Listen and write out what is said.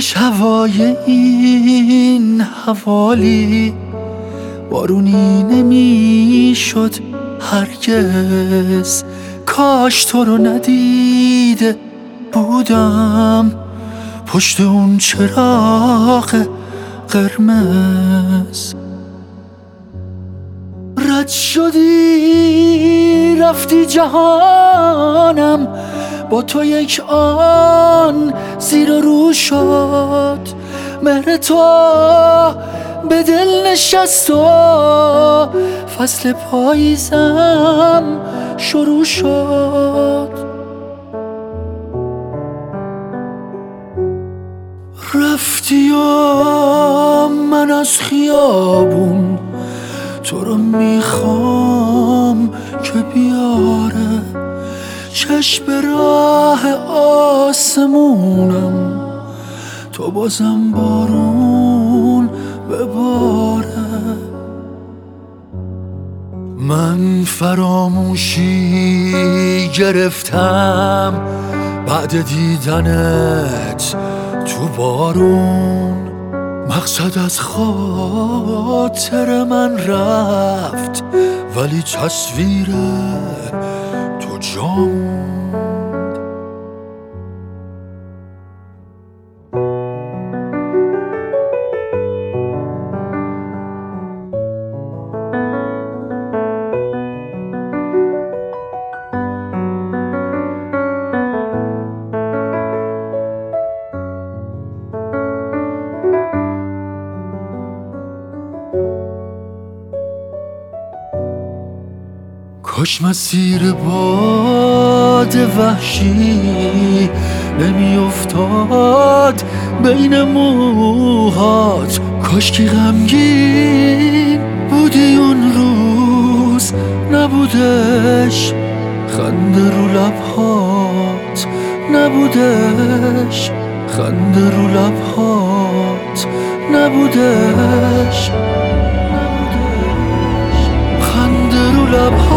کاش هوای این حوالی بارونی نمیشد هرگز. کاش تو رو ندیده بودم پشت اون چراغ قرمز. رد شدی رفتی جهانم، با تو یک آن زیر و رو شد. مهر تو به دل نشست و فصل پاییزم شروع شد. رفتی و من از خیابون تو رو میخوام که بیاره. چشم به راه آسمونم تو بازم بارون بباره. من فراموشی گرفتم بعد دیدنت تو بارون. مقصد از خاطر من رفت ولی تصویر تو جام. کاش مسیر باد وحشی نمی افتاد بین موهات. کاش که غمگین بودی اون روز نبودش خنده رو لبهات. نبودش خنده رو لبهات. نبودش خنده رو لبهات.